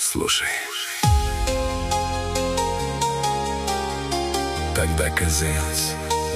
Слушай, тогда казалось,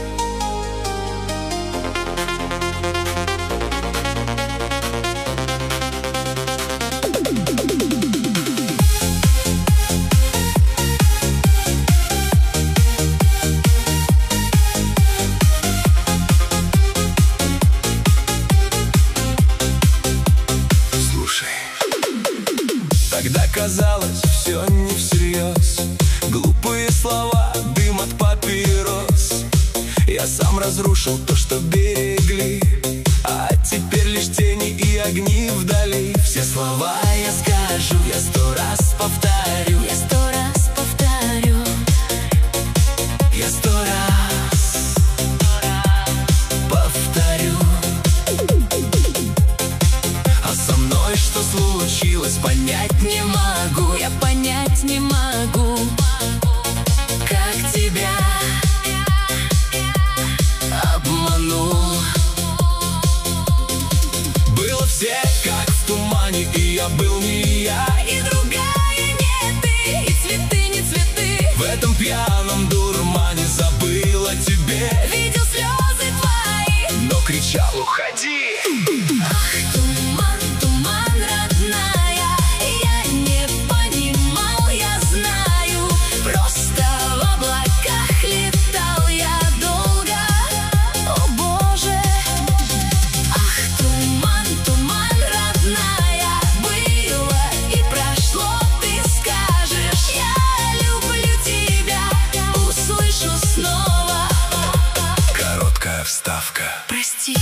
тогда казалось, все не всерьез. Глупые слова, дым от папирос. Я сам разрушил то, что берегли, а теперь лишь тени и огни вдали. Все слова я скажу, я 100 раз повторю, я 100 раз повторю, я 100 раз повторю. А со мной что случилось, понять не могу. я понять не могу, Как тебя обманул. Было все как в тумане, и я был не я, и другая не ты, и цветы не цветы. в этом пьяном дурмане забыл о тебе. Видел слезы твои, Но кричал: уходи! ах, туман, туман, родная. Я не понимал, я знаю, просто в облаках летал я долго. О боже, ах, туман, туман, родная. Было и прошло, ты скажешь, я люблю тебя, услышу снова. Короткая вставка. Прости.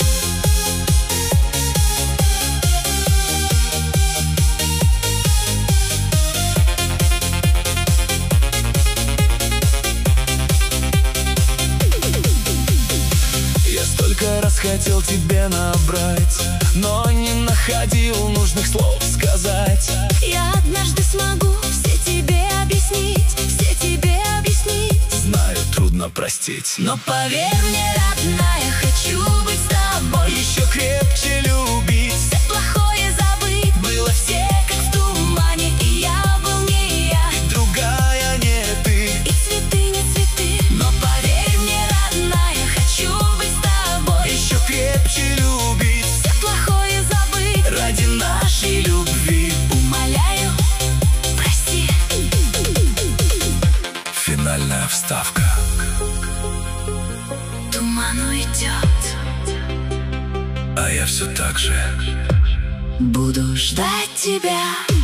Я столько раз хотел тебе набрать, но не находил нужных слов сказать. Я однажды смогу все тебе объяснить, все тебе объяснить. Знаю, трудно простить, Но поверь мне, родная, хочу быть с тобой, еще крепче любить. все плохое забыть. Было все как в тумане, и я был не я, И другая не ты. и цветы не цветы. Но поверь мне, родная, хочу быть с тобой, Еще крепче любить. все плохое забыть. Ради нашей любви. Умоляю, прости. Финальная вставка. Туман уйдет, А я все так же буду ждать тебя.